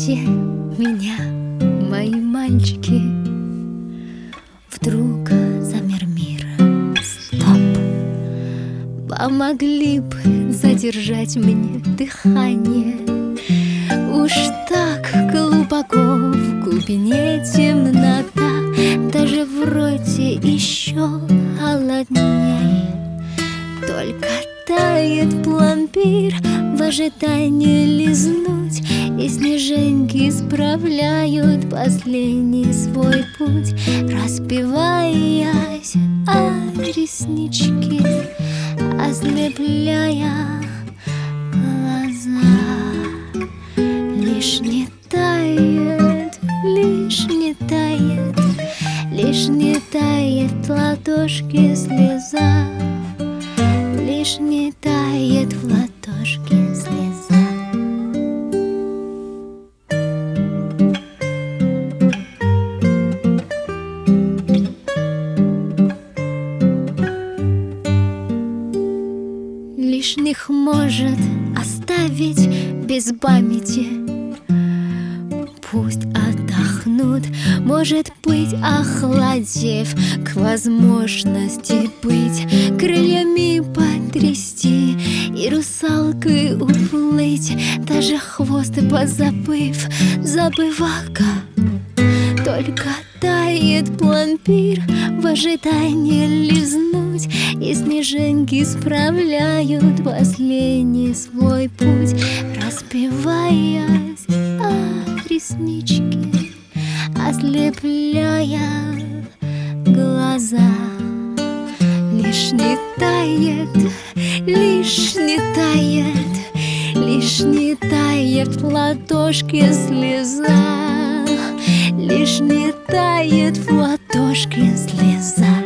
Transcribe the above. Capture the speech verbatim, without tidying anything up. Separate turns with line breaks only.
Слушайте меня, мои мальчики. Вдруг замер мир. Стоп! Помогли бы задержать мне дыхание. Уж так глубоко в глубине темнота, даже в роте еще холодней. Только тает пломбир в ожидании лизнуть, и снежинки справляют последний свой путь, распеваясь о реснички, ослепляя глаза. Лишь не тает, лишь не тает, лишь не тает в ладошке слеза. Лишь не тает в ладошке слеза. Лишних может оставить без памяти. Пусть отдохнут, может быть, охладев к возможности быть, крыльями потрясти и русалкой уплыть, даже хвост позабыв, забывака. Только тает пломбир в ожидании лизнуть, и снежинки справляют последний свой путь, распеваясь о ресничке, ослепляя глаза. Лишь не тает, лишь не тает, лишь не тает в ладошке слеза. Лишь не тает в ладошке слеза.